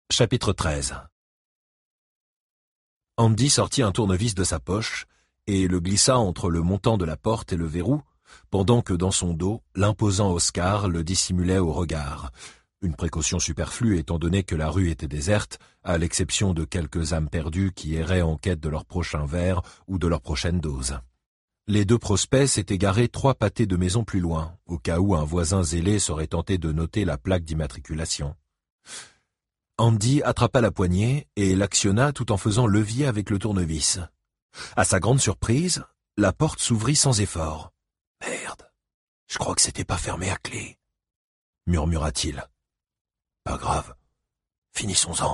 Chapitre 13. Andy sortit un tournevis de sa poche et le glissa entre le montant de la porte et le verrou, pendant que dans son dos, l'imposant Oscar le dissimulait au regard. Une précaution superflue étant donné que la rue était déserte, à l'exception de quelques âmes perdues qui erraient en quête de leur prochain verre ou de leur prochaine dose. Les deux prospects s'étaient garés 3 pâtés de maison plus loin, au cas où un voisin zélé serait tenté de noter la plaque d'immatriculation. Andy attrapa la poignée et l'actionna tout en faisant levier avec le tournevis. À sa grande surprise, la porte s'ouvrit sans effort. « Merde, je crois que c'était pas fermé à clé, » murmura-t-il. « Pas grave, finissons-en. »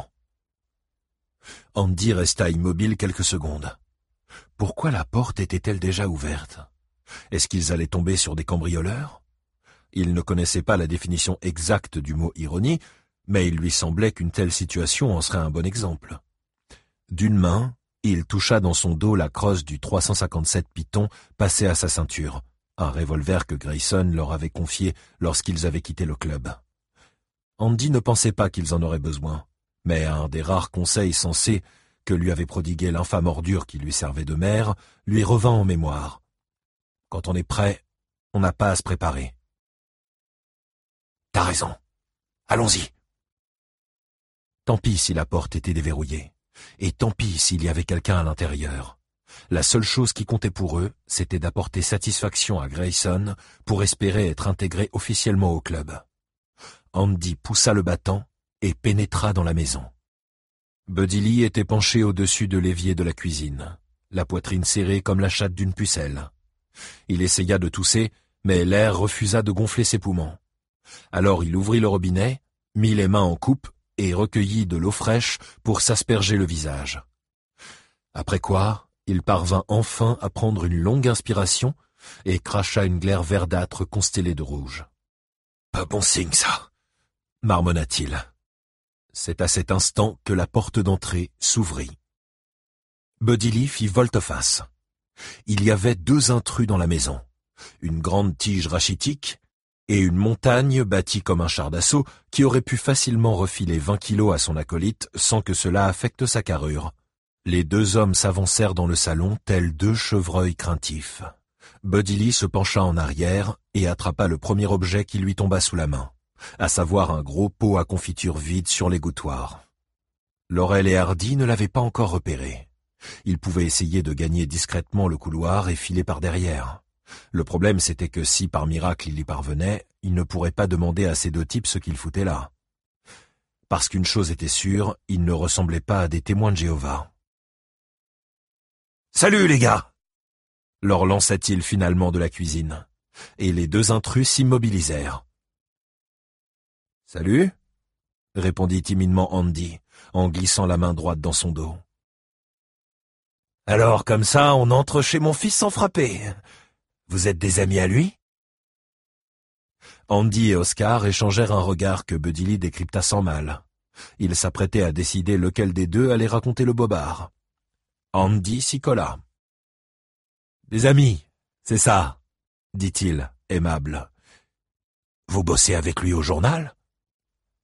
Andy resta immobile quelques secondes. Pourquoi la porte était-elle déjà ouverte? Est-ce qu'ils allaient tomber sur des cambrioleurs? Il ne connaissait pas la définition exacte du mot ironie, mais il lui semblait qu'une telle situation en serait un bon exemple. D'une main, il toucha dans son dos la crosse du 357 Python passé à sa ceinture, un revolver que Grayson leur avait confié lorsqu'ils avaient quitté le club. Andy ne pensait pas qu'ils en auraient besoin, mais un des rares conseils sensés que lui avait prodigué l'infâme ordure qui lui servait de mère lui revint en mémoire. Quand on est prêt, on n'a pas à se préparer. « T'as raison. Allons-y. » Tant pis si la porte était déverrouillée, et tant pis s'il y avait quelqu'un à l'intérieur. La seule chose qui comptait pour eux, c'était d'apporter satisfaction à Grayson pour espérer être intégré officiellement au club. Andy poussa le battant et pénétra dans la maison. Buddy Lee était penché au-dessus de l'évier de la cuisine, la poitrine serrée comme la chatte d'une pucelle. Il essaya de tousser, mais l'air refusa de gonfler ses poumons. Alors il ouvrit le robinet, mit les mains en coupe et recueillit de l'eau fraîche pour s'asperger le visage. Après quoi, il parvint enfin à prendre une longue inspiration et cracha une glaire verdâtre constellée de rouge. « Pas bon signe, ça !» marmonna-t-il. C'est à cet instant que la porte d'entrée s'ouvrit. Buddy Lee fit volte-face. Il y avait 2 intrus dans la maison, une grande tige rachitique et une montagne bâtie comme un char d'assaut qui aurait pu facilement refiler 20 kilos à son acolyte sans que cela affecte sa carrure. Les 2 hommes s'avancèrent dans le salon tels 2 chevreuils craintifs. Buddy Lee se pencha en arrière et attrapa le premier objet qui lui tomba sous la main, à savoir un gros pot à confiture vide sur l'égouttoir. Laurel et Hardy ne l'avaient pas encore repéré. Ils pouvaient essayer de gagner discrètement le couloir et filer par derrière. Le problème, c'était que si par miracle il y parvenait, il ne pourrait pas demander à ces 2 types ce qu'ils foutaient là. Parce qu'une chose était sûre, ils ne ressemblaient pas à des témoins de Jéhovah. « Salut les gars !» leur lança-t-il finalement de la cuisine, et les 2 intrus s'immobilisèrent. « Salut !» répondit timidement Andy, en glissant la main droite dans son dos. « Alors, comme ça, on entre chez mon fils sans frapper. Vous êtes des amis à lui ?» Andy et Oscar échangèrent un regard que Buddy Lee décrypta sans mal. Il s'apprêtait à décider lequel des 2 allait raconter le bobard. Andy s'y colla. « Des amis, c'est ça, » dit-il, aimable. « Vous bossez avec lui au journal ?»« Exactement, »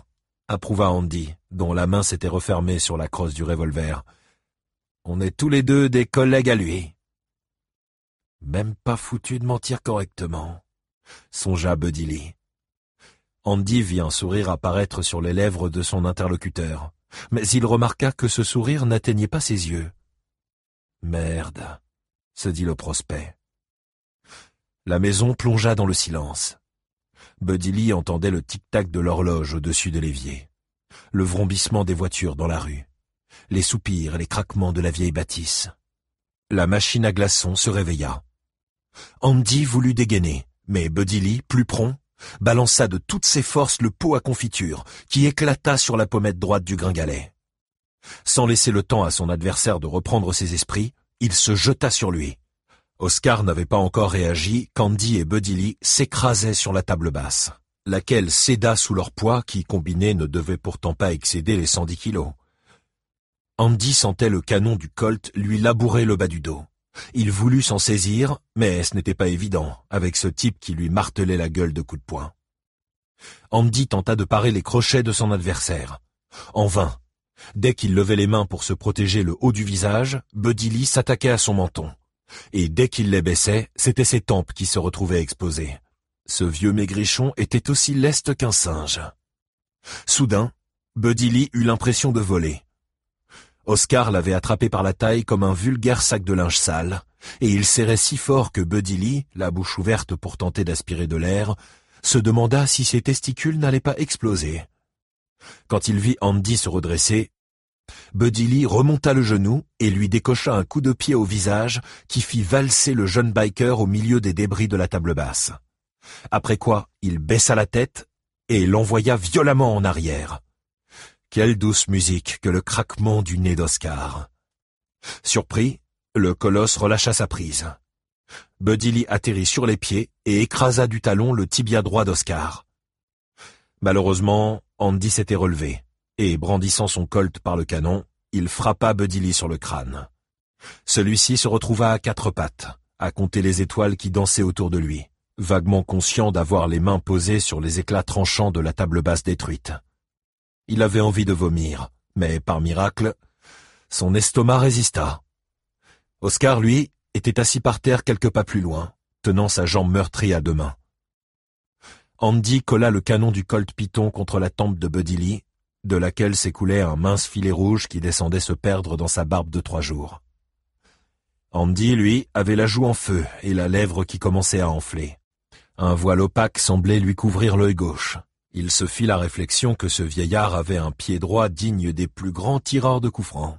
approuva Andy, dont la main s'était refermée sur la crosse du revolver. « On est tous les 2 des collègues à lui. » Même pas foutu de mentir correctement, songea Buddy Lee. Andy vit un sourire apparaître sur les lèvres de son interlocuteur, mais il remarqua que ce sourire n'atteignait pas ses yeux. « Merde », se dit le prospect. La maison plongea dans le silence. Buddy Lee entendait le tic-tac de l'horloge au-dessus de l'évier, le vrombissement des voitures dans la rue, les soupirs et les craquements de la vieille bâtisse. La machine à glaçons se réveilla. Andy voulut dégainer, mais Buddy Lee, plus prompt, balança de toutes ses forces le pot à confiture, qui éclata sur la pommette droite du gringalet. Sans laisser le temps à son adversaire de reprendre ses esprits, il se jeta sur lui. Oscar n'avait pas encore réagi qu'Andy et Buddy Lee s'écrasaient sur la table basse, laquelle céda sous leur poids qui, combiné, ne devait pourtant pas excéder les 110 kilos. Andy sentait le canon du Colt lui labourer le bas du dos. Il voulut s'en saisir, mais ce n'était pas évident, avec ce type qui lui martelait la gueule de coups de poing. Andy tenta de parer les crochets de son adversaire, En vain. Dès qu'il levait les mains pour se protéger le haut du visage, Buddy Lee s'attaquait à son menton. Et dès qu'il les baissait, c'étaient ses tempes qui se retrouvaient exposées. Ce vieux maigrichon était aussi leste qu'un singe. Soudain, Buddy Lee eut l'impression de voler. Oscar l'avait attrapé par la taille comme un vulgaire sac de linge sale, et il serrait si fort que Buddy Lee, la bouche ouverte pour tenter d'aspirer de l'air, se demanda si ses testicules n'allaient pas exploser. Quand il vit Andy se redresser, Buddy Lee remonta le genou et lui décocha un coup de pied au visage qui fit valser le jeune biker au milieu des débris de la table basse. Après quoi, il baissa la tête et l'envoya violemment en arrière. Quelle douce musique que le craquement du nez d'Oscar. Surpris, le colosse relâcha sa prise. Buddy Lee atterrit sur les pieds et écrasa du talon le tibia droit d'Oscar. Malheureusement, Andy s'était relevé, et brandissant son colt par le canon, il frappa Buddy Lee sur le crâne. Celui-ci se retrouva à quatre pattes, à compter les étoiles qui dansaient autour de lui, vaguement conscient d'avoir les mains posées sur les éclats tranchants de la table basse détruite. Il avait envie de vomir, mais par miracle, son estomac résista. Oscar, lui, était assis par terre quelques pas plus loin, tenant sa jambe meurtrie à deux mains. Andy colla le canon du Colt Python contre la tempe de Buddy Lee, de laquelle s'écoulait un mince filet rouge qui descendait se perdre dans sa barbe de 3 jours. Andy, lui, avait la joue en feu et la lèvre qui commençait à enfler. Un voile opaque semblait lui couvrir l'œil gauche. Il se fit la réflexion que ce vieillard avait un pied droit digne des plus grands tireurs de coups francs.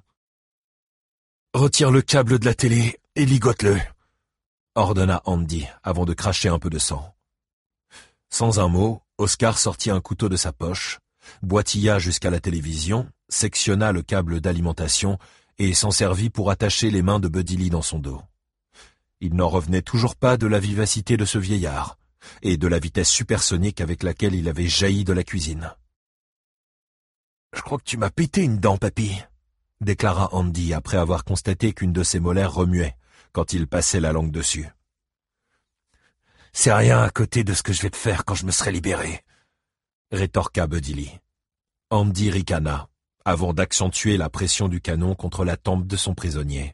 « Retire le câble de la télé et ligote-le » ordonna Andy avant de cracher un peu de sang. Sans un mot, Oscar sortit un couteau de sa poche, boitilla jusqu'à la télévision, sectionna le câble d'alimentation et s'en servit pour attacher les mains de Buddy Lee dans son dos. Il n'en revenait toujours pas de la vivacité de ce vieillard et de la vitesse supersonique avec laquelle il avait jailli de la cuisine. « Je crois que tu m'as pété une dent, papy », déclara Andy après avoir constaté qu'une de ses molaires remuait quand il passait la langue dessus. « C'est rien à côté de ce que je vais te faire quand je me serai libéré », rétorqua Buddy Lee. Andy ricana, avant d'accentuer la pression du canon contre la tempe de son prisonnier.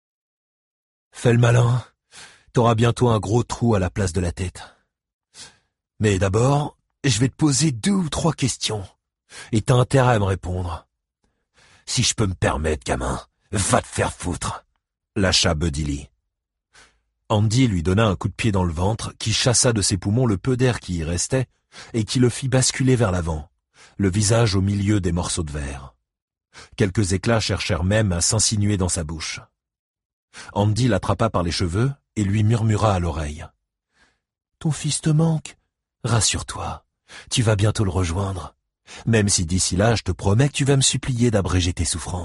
« Fais le malin, t'auras bientôt un gros trou à la place de la tête. Mais d'abord, je vais te poser 2 ou 3 questions, et t'as intérêt à me répondre. Si je peux me permettre, gamin, va te faire foutre », lâcha Buddy Lee. Andy lui donna un coup de pied dans le ventre qui chassa de ses poumons le peu d'air qui y restait et qui le fit basculer vers l'avant, le visage au milieu des morceaux de verre. Quelques éclats cherchèrent même à s'insinuer dans sa bouche. Andy l'attrapa par les cheveux et lui murmura à l'oreille. « Ton fils te manque. Rassure-toi, tu vas bientôt le rejoindre, même si d'ici là je te promets que tu vas me supplier d'abréger tes souffrances. »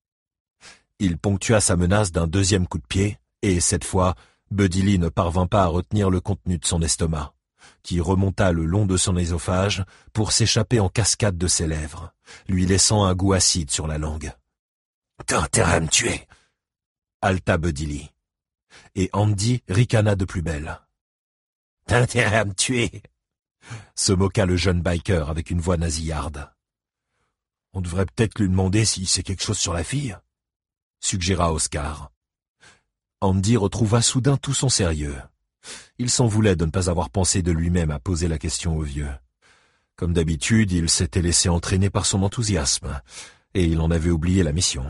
Il ponctua sa menace d'un 2e coup de pied, et cette fois, Buddy Lee ne parvint pas à retenir le contenu de son estomac, qui remonta le long de son œsophage pour s'échapper en cascade de ses lèvres, lui laissant un goût acide sur la langue. « T'as intérêt à me tuer !» haleta Buddy Lee. Et Andy ricana de plus belle. « T'as intérêt à me tuer !» se moqua le jeune biker avec une voix nasillarde. « On devrait peut-être lui demander s'il sait quelque chose sur la fille ?» suggéra Oscar. Andy retrouva soudain tout son sérieux. Il s'en voulait de ne pas avoir pensé de lui-même à poser la question au vieux. Comme d'habitude, il s'était laissé entraîner par son enthousiasme, et il en avait oublié la mission.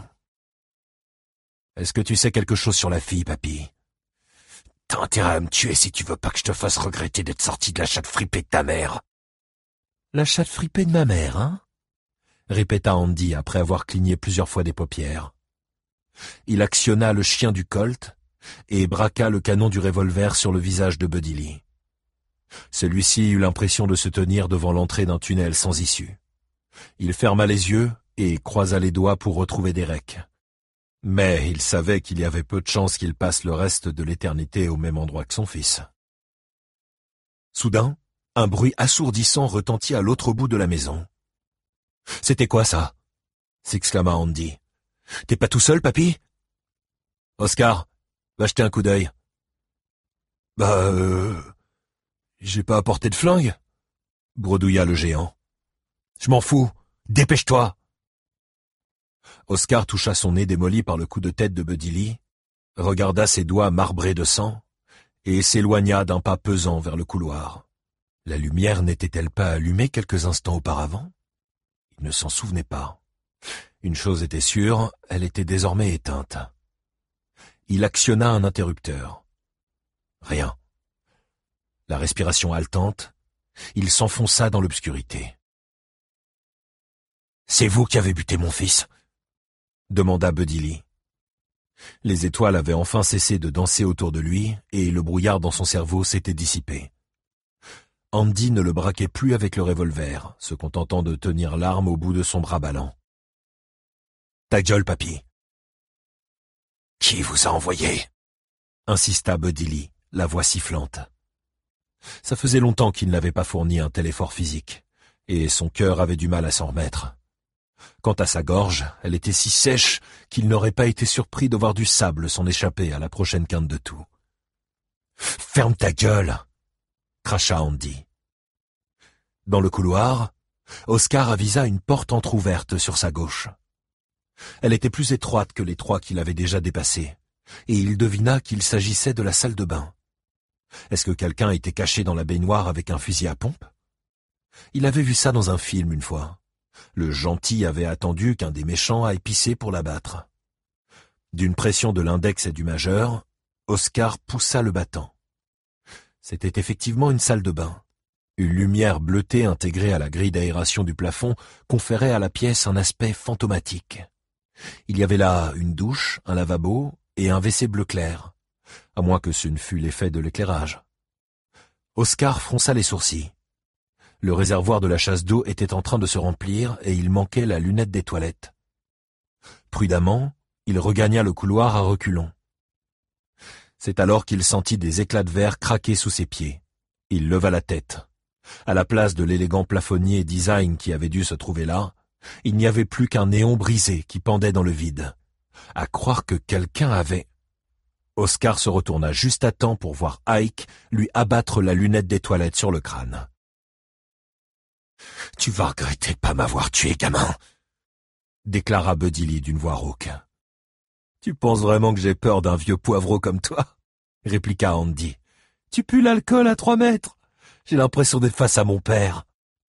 « Est-ce que tu sais quelque chose sur la fille, papy ? T'as intérêt à me tuer si tu veux pas que je te fasse regretter d'être sorti de la chatte fripée de ta mère. »« La chatte fripée de ma mère, hein ?» répéta Andy après avoir cligné plusieurs fois des paupières. Il actionna le chien du Colt et braqua le canon du revolver sur le visage de Buddy Lee. Celui-ci eut l'impression de se tenir devant l'entrée d'un tunnel sans issue. Il ferma les yeux et croisa les doigts pour retrouver Derek. Mais il savait qu'il y avait peu de chances qu'il passe le reste de l'éternité au même endroit que son fils. Soudain, un bruit assourdissant retentit à l'autre bout de la maison. « C'était quoi ça ?» s'exclama Andy. « T'es pas tout seul, papy ?»« Oscar, va jeter un coup d'œil. »« J'ai pas apporté de flingue ?» bredouilla le géant. « Je m'en fous, Dépêche-toi !» Oscar toucha son nez démoli par le coup de tête de Buddy Lee, regarda ses doigts marbrés de sang et s'éloigna d'un pas pesant vers le couloir. La lumière n'était-elle pas allumée quelques instants auparavant? Il ne s'en souvenait pas. Une chose était sûre, elle était désormais éteinte. Il actionna un interrupteur. Rien. La respiration haletante, il s'enfonça dans l'obscurité. « C'est vous qui avez buté mon fils ?» demanda Buddy Lee. Les étoiles avaient enfin cessé de danser autour de lui et le brouillard dans son cerveau s'était dissipé. Andy ne le braquait plus avec le revolver, se contentant de tenir l'arme au bout de son bras ballant. « Ta gueule, papy !»« Qui vous a envoyé ?» insista Buddy Lee, la voix sifflante. Ça faisait longtemps qu'il n'avait pas fourni un tel effort physique, et son cœur avait du mal à s'en remettre. Quant à sa gorge, elle était si sèche qu'il n'aurait pas été surpris de voir du sable s'en échapper à la prochaine quinte de toux. « Ferme ta gueule !» cracha Andy. Dans le couloir, Oscar avisa une porte entr'ouverte sur sa gauche. Elle était plus étroite que les trois qu'il avait déjà dépassés, et il devina qu'il s'agissait de la salle de bain. Est-ce que quelqu'un était caché dans la baignoire avec un fusil à pompe? Il avait vu ça dans un film une fois. Le gentil avait attendu qu'un des méchants aille pisser pour l'abattre. D'une pression de l'index et du majeur, Oscar poussa le battant. C'était effectivement une salle de bain. Une lumière bleutée intégrée à la grille d'aération du plafond conférait à la pièce un aspect fantomatique. Il y avait là une douche, un lavabo et un WC bleu clair, à moins que ce ne fût l'effet de l'éclairage. Oscar fronça les sourcils. Le réservoir de la chasse d'eau était en train de se remplir et il manquait la lunette des toilettes. Prudemment, il regagna le couloir à reculons. C'est alors qu'il sentit des éclats de verre craquer sous ses pieds. Il leva la tête. À la place de l'élégant plafonnier design qui avait dû se trouver là, il n'y avait plus qu'un néon brisé qui pendait dans le vide. À croire que quelqu'un avait... Oscar se retourna juste à temps pour voir Ike lui abattre la lunette des toilettes sur le crâne. « Tu vas regretter de pas m'avoir tué, gamin !» déclara Buddy Lee d'une voix rauque. « Tu penses vraiment que j'ai peur d'un vieux poivreau comme toi ?» répliqua Andy. « Tu pues l'alcool à 3 mètres. J'ai l'impression d'être face à mon père. »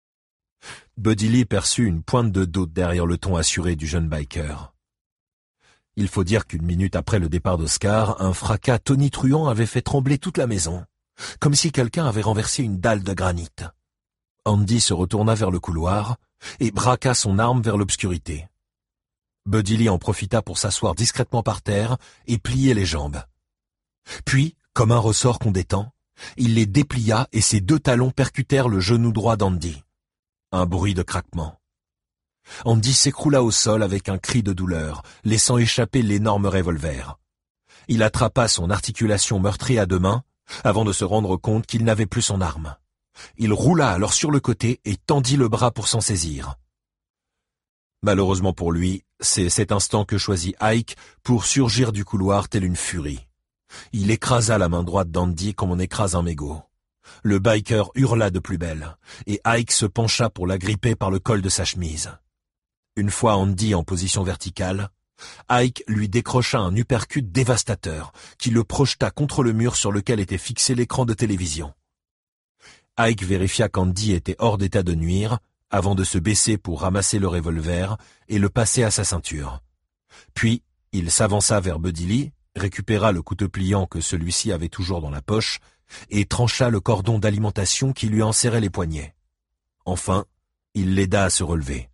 Buddy Lee perçut une pointe de doute derrière le ton assuré du jeune biker. Il faut dire qu'une minute après le départ d'Oscar, un fracas tonitruant avait fait trembler toute la maison, comme si quelqu'un avait renversé une dalle de granit. Andy se retourna vers le couloir et braqua son arme vers l'obscurité. Buddy Lee en profita pour s'asseoir discrètement par terre et plier les jambes. Puis, comme un ressort qu'on détend, il les déplia et ses 2 talons percutèrent le genou droit d'Andy. Un bruit de craquement. Andy s'écroula au sol avec un cri de douleur, laissant échapper l'énorme revolver. Il attrapa son articulation meurtrie à 2 mains, avant de se rendre compte qu'il n'avait plus son arme. Il roula alors sur le côté et tendit le bras pour s'en saisir. Malheureusement pour lui, c'est cet instant que choisit Ike pour surgir du couloir tel une furie. Il écrasa la main droite d'Andy comme on écrase un mégot. Le biker hurla de plus belle, et Ike se pencha pour l'agripper par le col de sa chemise. Une fois Andy en position verticale, Ike lui décrocha un uppercut dévastateur qui le projeta contre le mur sur lequel était fixé l'écran de télévision. Ike vérifia qu'Andy était hors d'état de nuire avant de se baisser pour ramasser le revolver et le passer à sa ceinture. Puis, il s'avança vers Buddy Lee, récupéra le couteau pliant que celui-ci avait toujours dans la poche et trancha le cordon d'alimentation qui lui enserrait les poignets. Enfin, il l'aida à se relever.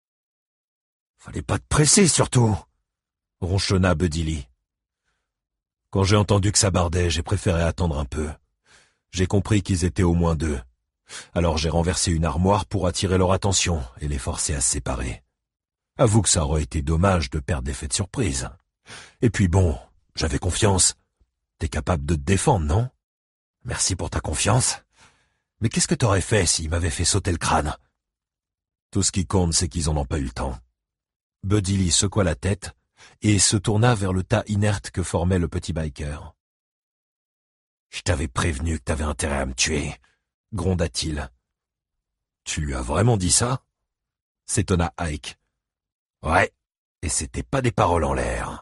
« Fallait pas te presser, surtout !» ronchonna Buddy Lee. Quand j'ai entendu que ça bardait, j'ai préféré attendre un peu. J'ai compris qu'ils étaient au moins 2. Alors j'ai renversé une armoire pour attirer leur attention et les forcer à se séparer. Avoue que ça aurait été dommage de perdre l'effet de surprise. Et puis bon, j'avais confiance. T'es capable de te défendre, non? Merci pour ta confiance. Mais qu'est-ce que t'aurais fait s'ils m'avaient fait sauter le crâne? Tout ce qui compte, c'est qu'ils en ont pas eu le temps. Buddy Lee secoua la tête et se tourna vers le tas inerte que formait le petit biker. « Je t'avais prévenu que t'avais intérêt à me tuer, » gronda-t-il. « Tu lui as vraiment dit ça ?» s'étonna Ike. Ouais, et c'était pas des paroles en l'air.